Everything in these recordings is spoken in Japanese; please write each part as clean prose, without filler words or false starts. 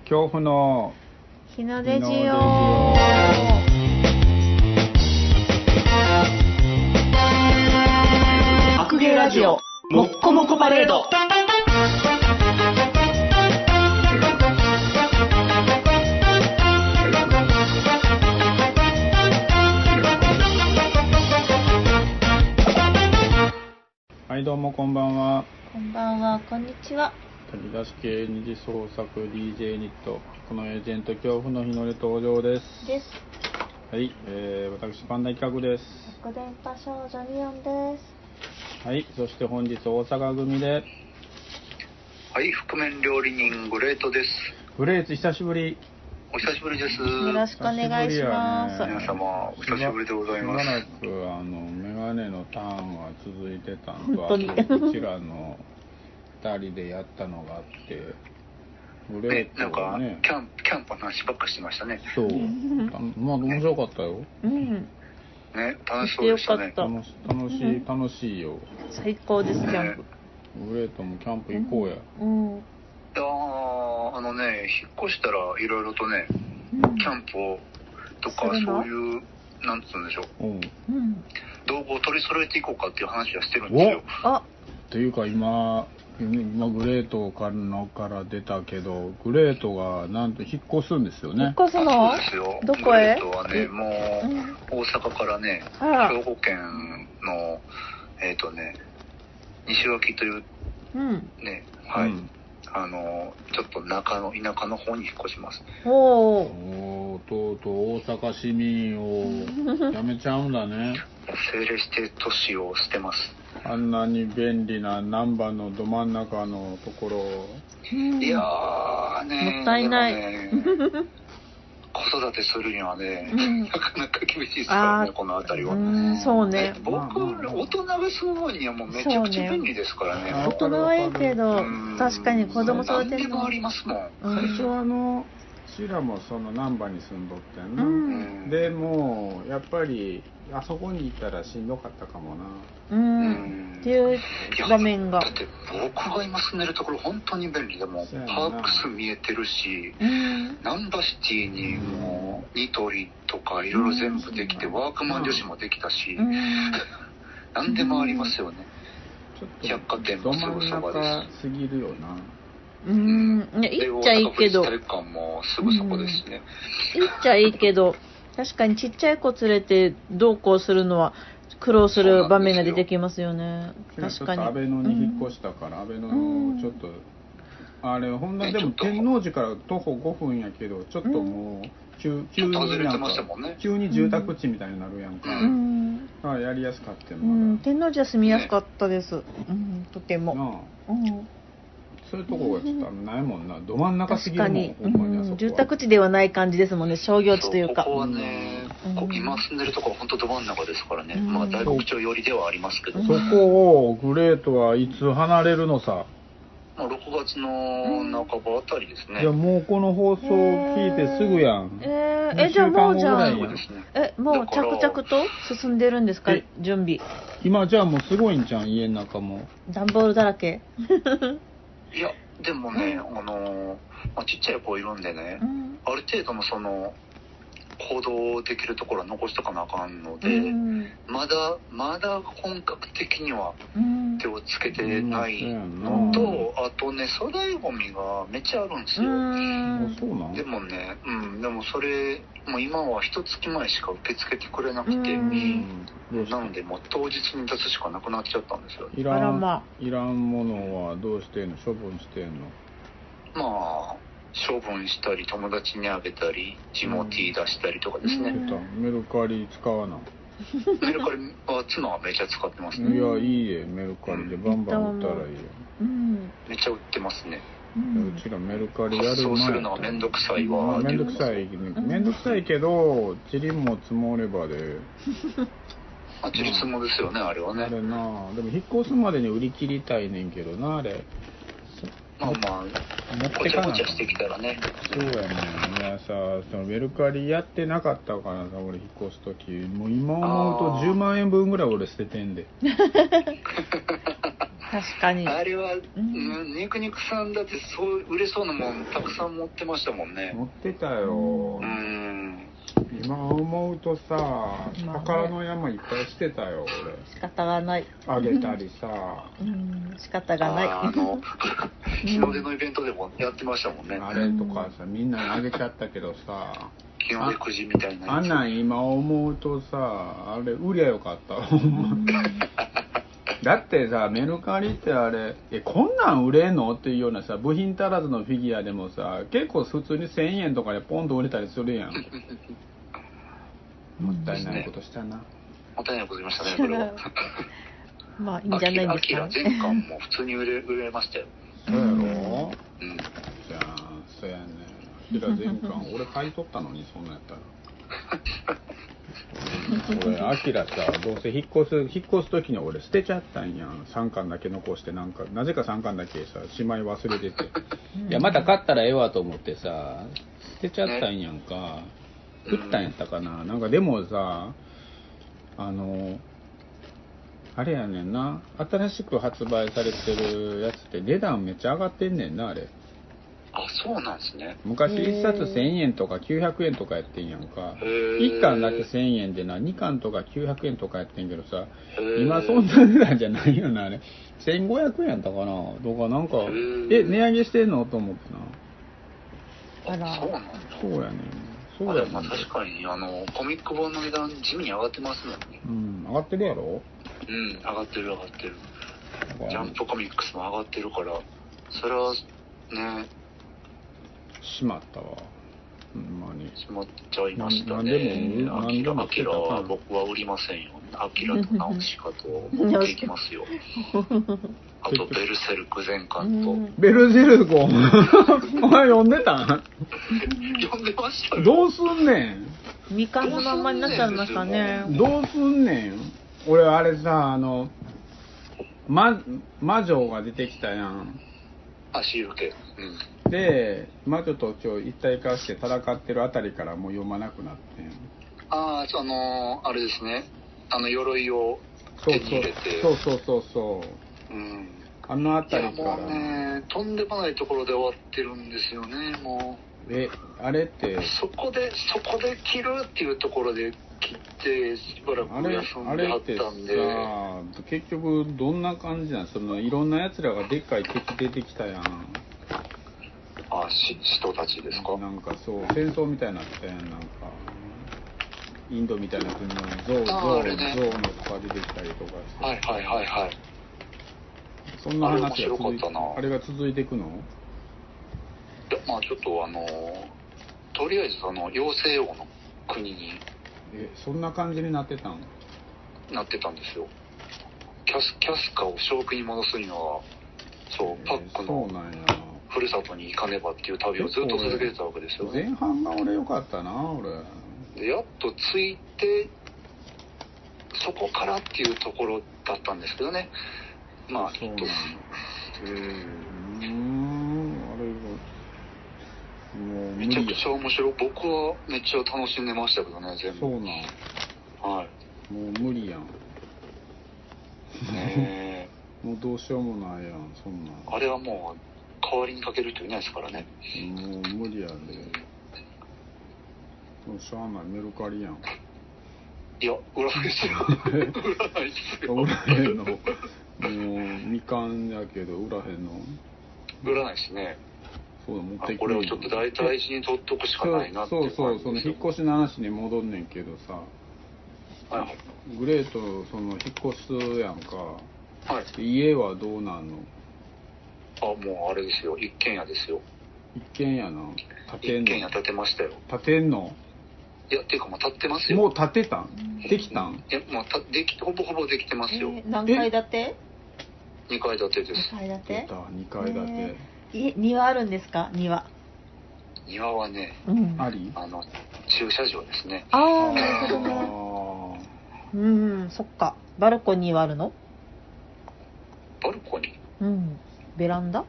恐怖の日の出ジオ白芸ラジオもっこもこパレード。 はいどうもこんばんは。 こんばんは、こんにちは。 飛び出し系二次創作 DJ ニットこのエージェント恐怖の日の出登場です。はい、私パンダ企画です。 白電波少女ニオンです。 はい、そして本日大阪組ではい、覆面料理人グレートです。 グレーツ久しぶり。 お久しぶりです。 よろしくお願いします。 皆様お久しぶりでございます。 しばらくメガネのターンは続いてたのと、あ本当にとうちらの2人でやったのがあって、グレーなんかトはね、 キャンプの話ばっかしてましたね。 そう、まあ面白かったよ。 うん。 ね、楽しそうでしたね。 楽しいよ。 最高です、キャンプ。 グレートもキャンプ行こうや。 うん。 いや引っ越したらいろいろとね、キャンプをとかそういうなんつうんでしょう、道具を取り揃えていこうかっていう話はしてるんですよ。 っていうか今グレートから出たけど、グレートがなんと引っ越すんですよね。 引っ越すの？ そうですよ。 どこへ？ グレートはね、もう大阪からね、兵庫県の西脇というね、はい。ちょっと田舎の方に引っ越します。 とうとう大阪市民をやめちゃうんだね。 政令指定都市を捨てます。 あんなに便利な難波のど真ん中のところを。 いやーね、 もったいない。 子育てするにはね、なかなか厳しいですからね、この辺りは。 そうね。 僕、大人が住むにはもうめちゃくちゃ便利ですからね。 大人はいいけど、確かに子供育てるの。 何でもありますもん。 最初はちらもその難波に住んどってんな。でもやっぱりあそこにいたらしんどかったかもな。 っていう場面が。 だって僕が今住んでるところ本当に便利で、もパークス見えてるし、難波シティにもニトリとかいろいろ全部できて、ワークマン女子もできたし、何でもありますよね。百貨店もすぐそばです。 すぎるよな。 いっちゃいいけど。 体育館もすぐそこですしね。 いっちゃいいけど、確かにちっちゃい子連れてどうこうするのは苦労する場面が出てきますよね。確かに。 安倍野に引っ越したから、安倍野のちょっと、あれほんでも天王寺から徒歩5分やけど、ちょっともう急に住宅地みたいになるやんか。やりやすかったよ。 天王寺は住みやすかったです。とても。 そういうとこがちょっとないもんな。ど真ん中すぎるもん。 確かに。住宅地ではない感じですもんね。商業地というか。 ここはね、今住んでるところは本当ど真ん中ですからね。まあ大牧町寄りではありますけど。 そこをグレートはいつ離れるのさ。 まあ6月の半ばあたりですね。 いやもうこの放送聞いてすぐやん。 じゃあもうもう着々と進んでるんですか、準備。 今じゃあもうすごいんじゃん、家の中も。 段ボールだらけ。 いやでもね、ちっちゃい子いるんでね、ある程度のその行動できるところは残しとかなあかんので、まだ本格的には手をつけてないのと、あとね、粗大ゴミがめっちゃあるんですよ。でもね、でもそれもう今は1月前しか受け付けてくれなくて、なのでもう当日に出すしかなくなっちゃったんですよ。 いらんものはどうしてんの？処分してんの？ まあ処分したり友達にあげたりジモティー出したりとかですね。 メルカリ使わな。 メルカリは妻はめっちゃ使ってますね。 いやいいえ、メルカリでバンバン売ったらいいよ。 めっちゃ売ってますね。 うちらメルカリやる前発送するのはめんどくさいわ。 めんどくさいけど、ちりも積もればで。 ちりつもですよね、あれはね。 あれな、でも引っ越すまでに売り切りたいねんけどな、あれ。 まあごちゃごちゃしてきたらね。 そうやねん。いやさ、そのメルカリやってなかったからさ、俺引っ越すとき、もう今思うと10万円分ぐらい俺捨ててんで。 確かに。 あれは、肉肉さんだってそう売れそうなもんたくさん持ってましたもんね。 持ってたよ。今思うとさ、宝の山いっぱいしてたよ、俺。 仕方がない。 あげたりさ。 仕方がない。 日の出のイベントでもやってましたもんね。 あれとかさ、みんなにあげちゃったけどさ。 日の出くじみたいなやつ。 あんなん今思うとさ、あれ売りゃよかった。だってさ、メルカリってあれ、こんなん売れんのっていうようなさ、部品足らずのフィギュアでもさ、結構普通に1000円とかでポンと売れたりするやん。もったいないことしたな。 もったいないことしましたね、これは。 まあ、いいんじゃないですか。 アキラ全巻も普通に売れましたよ。 そうやろ？じゃあ、そうやね。アキラ全巻、俺買い取ったのに、そんなんやったら。俺、アキラさ、どうせ引っ越す時に俺捨てちゃったんやん。3巻だけ残して、なぜか3巻だけさ、しまい忘れてて。いや、また買ったらええわと思ってさ、捨てちゃったんやんか。売ったんやったかな。なんかでもさ、あれやねんな。新しく発売されてるやつって値段めっちゃ上がってんねんな、あれ。 あ、そうなんですね。 昔1冊1000円とか900円とかやってんやんか。1巻だけ1000円でな、2巻とか900円とかやってんけどさ、今そんな値段じゃないよな、あれ。1500円やったかな。とかなんか、値上げしてんのと思ってな。 あら。そうなんだ。 そうやねん。そうやねん。 まあ確かに、コミック本の値段地味に上がってますもんね。 上がってるやろ？ 上がってる。ジャンプコミックスも上がってるから、それはね、 しまったわ。ほんまに。 しまっちゃいましたね。アキラは僕は売りませんよ。アキラとナウシカと持っていきますよ。あとベルセルク全巻と。 ベルセルクお前読んでたん？ 読んでましたよ。 どうすんねん。 未完のまんまになっちゃいましたね。 どうすんねん。俺あれさ、魔女が出てきたやん。 足受け。 で、魔女と一体化して戦ってるあたりからもう読まなくなってん。 あれですね。鎧を手に入れて。 そう。あのあたりから。 もうね、とんでもないところで終わってるんですよね、もう。 あれって。 そこで切るっていうところで切ってしばらく休んではったんで。 あれってさ、結局どんな感じなん？いろんな奴らがでっかい敵出てきたやん。 人たちですか？ なんかそう、戦争みたいになったやん。なんかインドみたいな国の象のとか出てきたりとかして。 はい。 そんな話があれが続いていくの？ いや、まあちょっととりあえず妖精王の国にそんな感じになってたん？ なってたんですよ。キャスカを正気に戻すにはパックのふるさとに行かねばっていう旅をずっと続けてたわけですよね。 前半が俺良かったな。俺でやっと着いてそこからっていうところだったんですけどね。まあちょっとあれもうめちゃくちゃ面白い。僕はめっちゃ楽しんでましたけどね、全部。 そうなん。 はい。 もう無理やん。 ねもうどうしようもないやん、そんなん。 あれはもう代わりにかける人いないですからね。 もう無理やで。もうしゃあない、メルカリやん。 いや、売らないですよ。売らないですよ。 売らへんの。もうみかんやけど売らへんの？ 売らないですね。 そうだ、持ってきて。 これをちょっと大事に取っとくしかないなっていう感じですよ。 そう、その引っ越しの話に戻んねんけどさ、グレート引っ越すやんか。 はい。 家はどうなんの？ もうあれですよ、一軒家ですよ。 一軒家な。 一軒家建てましたよ。 建てんの？ いや、っていうかもう建ってますよ。 もう建てたん？できたん？ いや、もうほぼほぼできてますよ。 何階建て ？2階建てです。 2階建て ？2階建て。 庭あるんですか？庭はね、 あり？ 駐車場ですね。 なるほどね。そっか。バルコニーはあるの？ バルコニー？ベランダ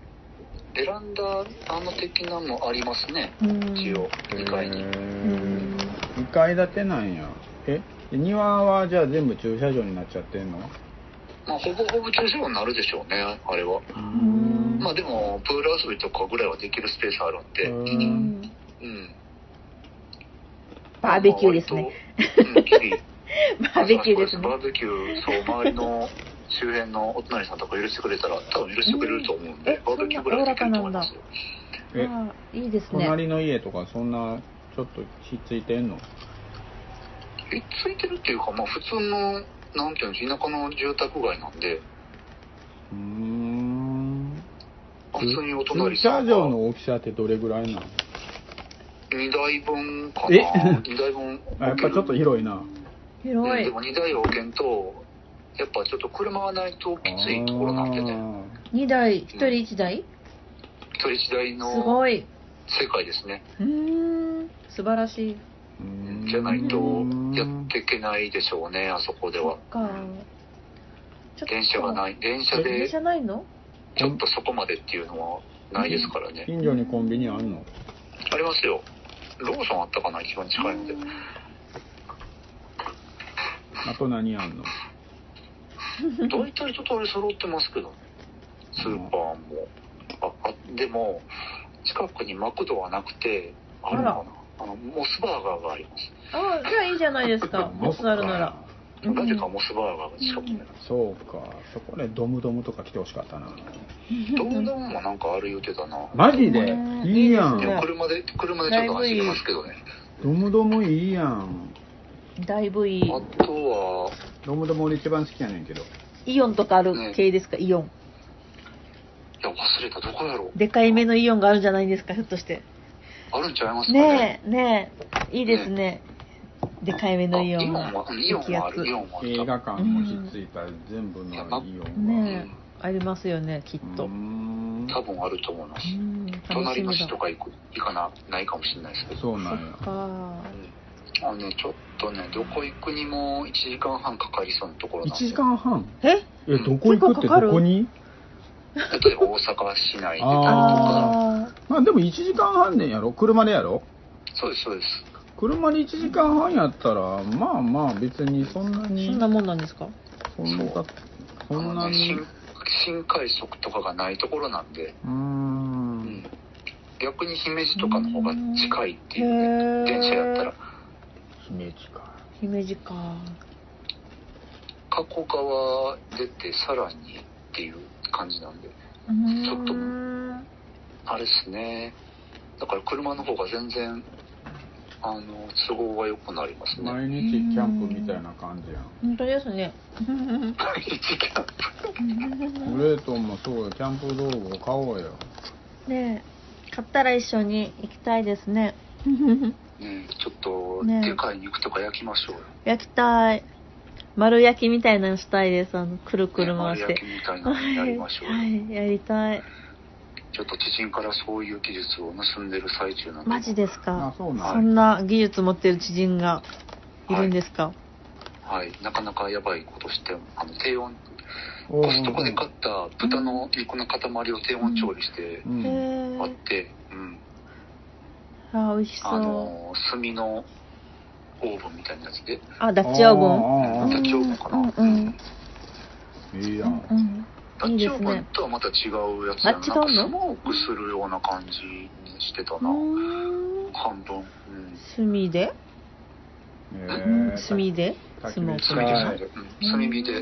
的なのありますね。一応2階に。 2階建てなんや。庭はじゃあ全部駐車場になっちゃってんの？ まあほぼほぼ駐車場になるでしょうね、あれは。まあでもプール遊びとかぐらいはできるスペースあるんで、 バーベキューですね。バーベキューですね。 バーベキュー、そう、周りの周辺のお隣さんとか許してくれたら、多分許してくれると思うんで、バーベキューぐらいはできると思いますよ。 いいですね。 隣の家とかそんなちょっとひっついてんの？ ひっついてるっていうか、まあ普通のなんていうの、田舎の住宅街なんで。普通にお隣さんが。駐車場の大きさってどれぐらいなの ？2台分かな。2台分。 やっぱちょっと広いな。 広い。 でも2台置けんと、やっぱちょっと車がないときついところなんでね。 2台、1人1台？ 1人1台の。 すごい。 世界ですね。 素晴らしい。 じゃないとやっていけないでしょうね、あそこでは。電車がない。電車で。 電車ないの？ ちょっとそこまでっていうのはないですからね。 近所にコンビニあんの？ ありますよ。ローソンあったかな、一番近いので。 あと何あんの？ 大体一通り揃ってますけどね。スーパーも。でも、近くにマクドはなくて、あるのかな？モスバーガーがあります。 じゃあいいじゃないですか。モスあるなら。 なぜかモスバーガーが近くにある。 そうか。そこでドムドムとか来てほしかったな。 ドムドムもなんかある言うてたな。 マジで？いいやん。 車でちょっと走りますけどね。 ドムドムいいやん。 だいぶいい。 あとはドムドム俺一番好きやねんけど。 イオンとかある系ですか？イオン。 いや忘れた、どこやろう。 でかいめのイオンがあるんじゃないんですか、ひょっとして。 あるんちゃいますかね。 ねえ、いいですね。でかいめのイオンが。 イオンもある。 映画館もひっついた全部のイオンが。 ねえ、ありますよね、きっと。 多分あると思います。隣の市とか行かないかもしれないですけど。 そうなんや。 ちょっとね、どこ行くにも1時間半かかりそうなところなんで。 1時間半？ どこ行くってどこに？ 例えば大阪市内でとか。 まあでも1時間半でやろ？車でやろ？ そうです、そうです。 車で1時間半やったら、まあまあ別にそんなに。 そんなもんなんですか？ そんなに。 新快速とかがないところなんで。逆に姫路とかの方が近いっていうね、電車やったら。 姫路か。 姫路か。 加古川出てさらにっていう感じなんで、ちょっとあれですね。だから車の方が全然都合が良くなりますね。 毎日キャンプみたいな感じやん。 本当ですね。 毎日キャンプ。レートンもそうよ、キャンプ道具を買おうよ。 ねえ、買ったら一緒に行きたいですね。 ちょっとでかい肉とか焼きましょうよ。 焼きたい。丸焼きみたいなのしたいです。くるくる回して。 丸焼きみたいなのやりましょうよ。 はい、やりたい。 ちょっと知人からそういう技術を盗んでる最中なんで。 マジですか？ そんな技術持ってる知人がいるんですか？ はい、なかなかやばいことして、低温、コストコで買った豚の肉の塊を低温調理してあって、 美味しそう。 炭のオーブンみたいなやつで。 ダッチオーブン？ ダッチオーブンかな。 いいやん。 ダッチオーブンとはまた違うやつやな。なんかスモークするような感じにしてたな。半分。 炭で？炭で？スモーク。 炭火で。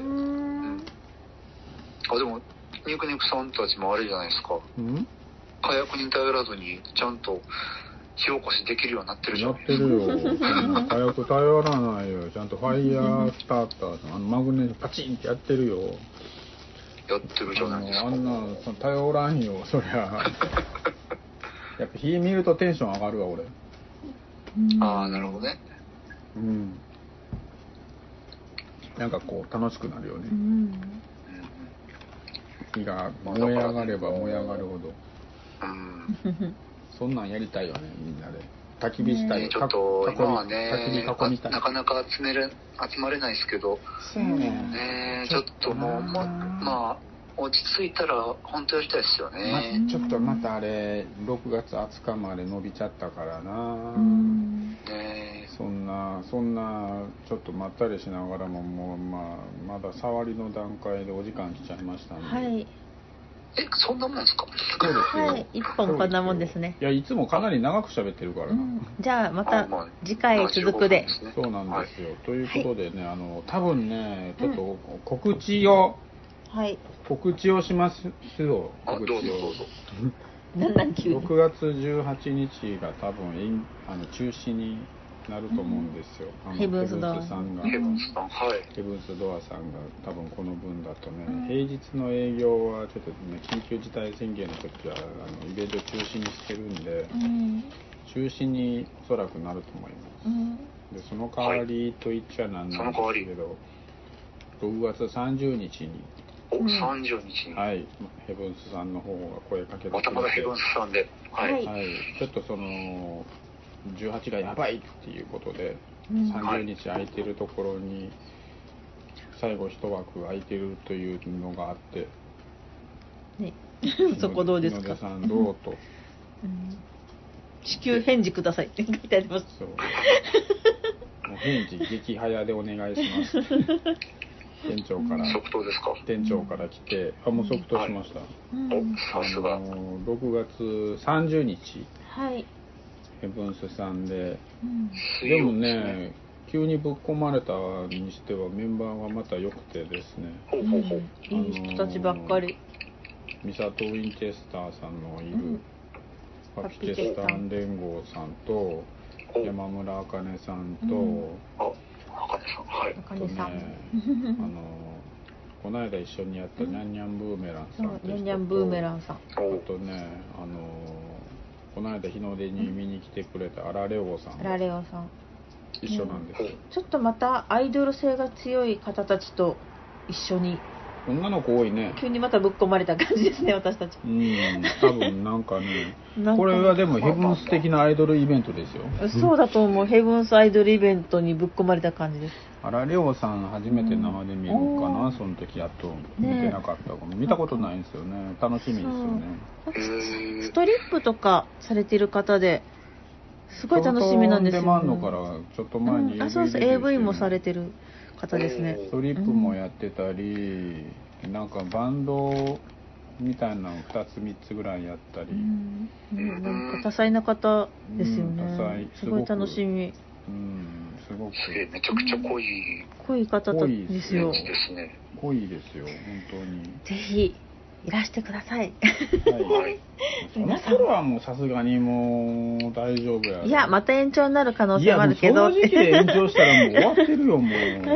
でも肉さんたちもあれじゃないですか。火薬に頼らずにちゃんと火起こしできるようになってるじゃん。 やってるよ。火薬頼らないよ。ちゃんとファイヤースターターマグネシパチンってやってるよ。 やってるじゃないですか。 あんな頼らんよ、そりゃ。やっぱ火見るとテンション上がるわ、俺。 なるほどね。 なんかこう楽しくなるよね。火が燃え上がれば燃え上がるほど。そんなんやりたいよね、みんなで。焚き火したい。 ちょっと今はね、 焚き火囲みたい。 なかなか集まれないですけど、ちょっともう、まあ、落ち着いたら本当やりたいですよね。 ちょっとまたあれ、6月20日まで伸びちゃったからな。 そんなちょっとまったりしながらももうまだ触りの段階でお時間来ちゃいましたんで。 はい。 そんなもんですか？ そうですよ。 はい、一本こんなもんですね。 いや、いつもかなり長く喋ってるからな。 じゃあまた次回続くで。 そうなんですよ。ということでね、多分ね、ちょっと告知をしますよ。告知を。 どうぞ。 なん急に。 6月18日が多分中止になると思うんですよ。 ヘブンスドアさんが。 ヘブンスドアさんが多分この分だとね、平日の営業はちょっとね、緊急事態宣言の時はイベント中止にしてるんで、中止におそらくなると思います。でその代わりと言っちゃなんなんですけど、6月30日に 30日に、 はい、ヘブンスさんの方が声かけてくれて、 またヘブンスさんで、はい、 ちょっとその18がやばいっていうことで、30日空いてるところに最後一枠空いてるというのがあって、 ね、そこどうですか？ 日の出さんどうと、 至急返事くださいって書いてあります。 そうもう返事激早でお願いします店長から即答ですか？ 店長から来て、もう即答しました。 さすが。 6月30日、 はい、 ヘブンスさんで、でもね、急にぶっ込まれたにしてはメンバーがまた良くてですね、 いい人たちばっかり。 ミサト・ウィンチェスターさんのいるハピチェスターン連合さんと山村あかねさんと、 あかねさん、はい。 あかねさん。 この間一緒にやったニャンニャンブーメランさんと、 ニャンニャンブーメランさん。 あとね、この間日の出に見に来てくれたアラレオさん。 アラレオさん。 一緒なんですよ。 ちょっとまたアイドル性が強い方たちと一緒に。 女の子多いね。 急にまたぶっ込まれた感じですね、私たち。 多分なんかね、これはでもヘブンス的なアイドルイベントですよ。 そうだと思う。ヘブンスアイドルイベントにぶっ込まれた感じです。 アラレオさん初めて生で見るかな、その時やっと見てなかったかも。見たことないんですよね。楽しみですよね。 ストリップとかされてる方で、すごい楽しみなんですよ。 デマンドからちょっと前に AV もされてる方ですね。 ストリップもやってたり、なんかバンドみたいなの2つ3つぐらいやったり、 なんか多彩な方ですよね。すごい楽しみ。 すごくめちゃくちゃ濃い方ですよ。 濃いですよ、本当に。 ぜひいらしてください。 はい。その頃はもうさすがにもう大丈夫や。 いや、また延長になる可能性もあるけど。 いや、もうその時期で延長したらもう終わってるよ、も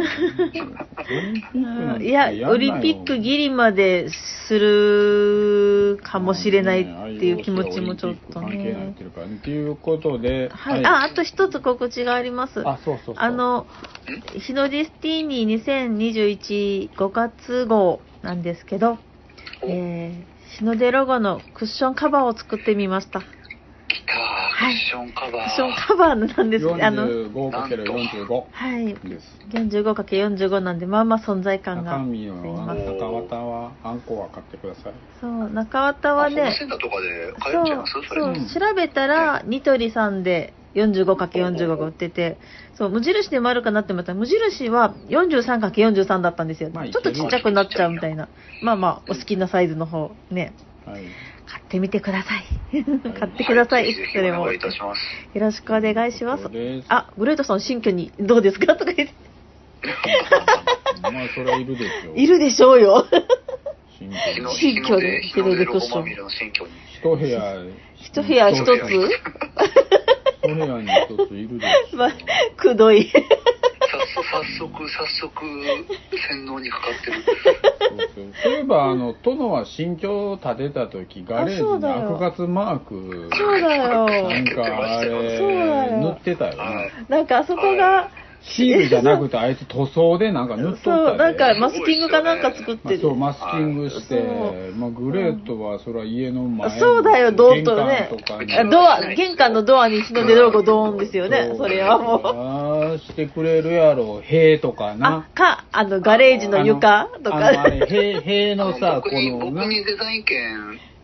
う。 いや、オリンピックギリまでするかもしれないっていう気持ちもちょっとね。 関係ないっていうか、ということで。 はい。あと一つ告知があります。 そう。 日の出スティーニー2021 5月号なんですけど、日の出ロゴのクッションカバーを作ってみました。 来た、クッションカバー。 クッションカバーなんです。 45×45。 はい。45×45 なんで、まあまあ存在感が。 中身の中綿は、あんこは買ってください。 そう、中綿はね、 センターとかで買えちゃいます？ そう、調べたら、ニトリさんで 45×45 が売ってて、そう、無印でもあるかなって思ったら、無印は 43×43 だったんですよ。ちょっとちっちゃくなっちゃうみたいな。まあまあ、お好きなサイズの方、ね。 はい。 買ってみてください。買ってください。それも。よろしくお願いします。あ、グレートさん、新居にどうですかとか言って。 まあ、それはいるでしょう。 いるでしょうよ。 新居で、 日の出クッション。 一部屋一部屋一つ一部屋に一ついるでしょう。 まあ、くどい。 早速洗脳にかかってる。 そういえば殿は新居を建てた時ガレージに赤ガツマーク、 そうだよ。 なんかあれ塗ってたよね。 なんかあそこがシールじゃなくてあいつ塗装でなんか塗っとったよ。 そう、なんかマスキングかなんか作ってる。 そう、マスキングして、まあグレートはそれは家の前、 そうだよ、ドーンとね。玄関のドアに日の出ロゴドーンですよね。それはもう。 ああしてくれるやろ、塀とかな。 ガレージの床とか。 塀のさ、 僕にデザイン権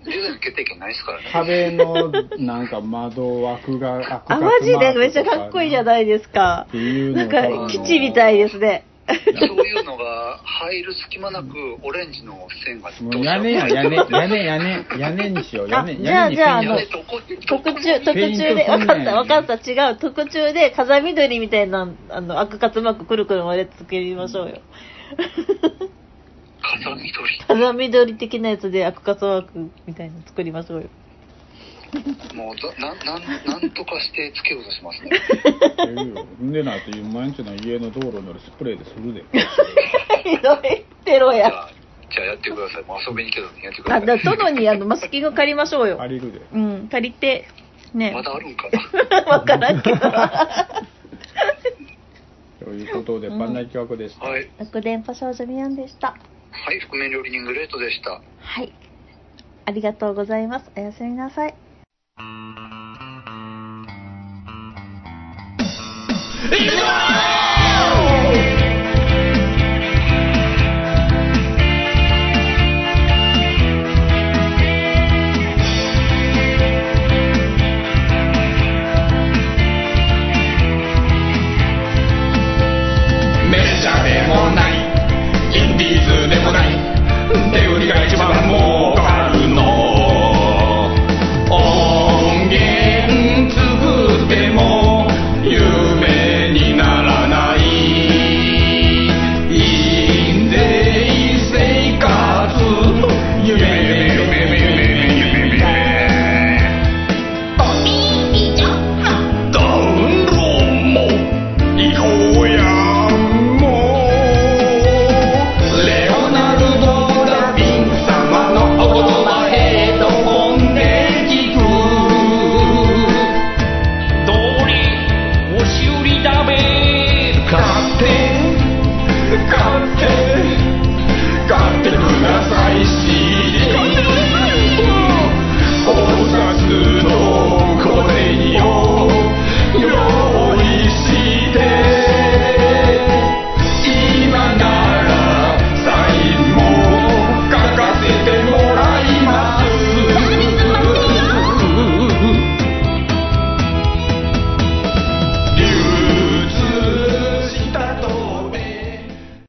10代の決定権ないですからね。 壁のなんか窓枠が開くかマジでめっちゃかっこいいじゃないですか。 っていうのなんか基地みたいですね。 そういうのが入る隙間なくオレンジの線がもう屋根にしよう。屋根じゃあ特注で分かった違う特注で風緑みたいなアクカツマークくるくるまで作りましょうよ。風緑的なやつでアクカツマークみたいなの作りましょうよ。 もうなんとかしてつけようとしますね。 でなって毎日の家の道路のスプレーでするで。 ひどいテロや。 じゃあやってください。もう遊びに来たのにやってください。 殿にマスキング借りましょうよ。 借りるで。 うん、借りてね。 まだあるんかな。 わからんけど。 ということで、パンナイ企画でした。 はい。 6電波少女ミヤンでした。 はい、覆面料理人グレートでした。 はい。ありがとうございます。おやすみなさい。 いくぞ